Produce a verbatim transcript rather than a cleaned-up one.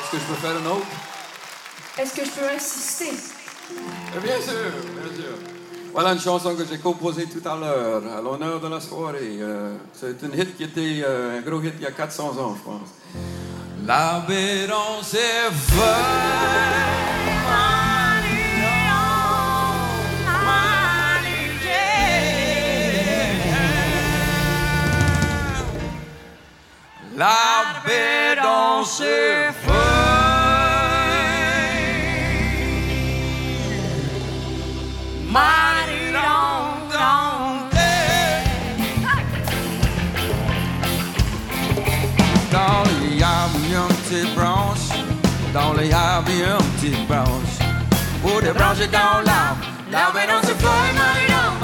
Est-ce que je peux faire une autre? Est-ce que je peux insister? Bien sûr, bien sûr. Voilà une chanson que j'ai composée tout à l'heure, à l'honneur de la soirée. Euh, c'est une hit qui était euh, un gros hit il y a quatre cents ans, je pense. La baie dans ses feuilles. La baie dans ses feuilles. Money don't come dans les habilles petites branches, dans les habilles petites branches, pour des branches dans l'arbre, l'arbre dans ses feuilles, money don't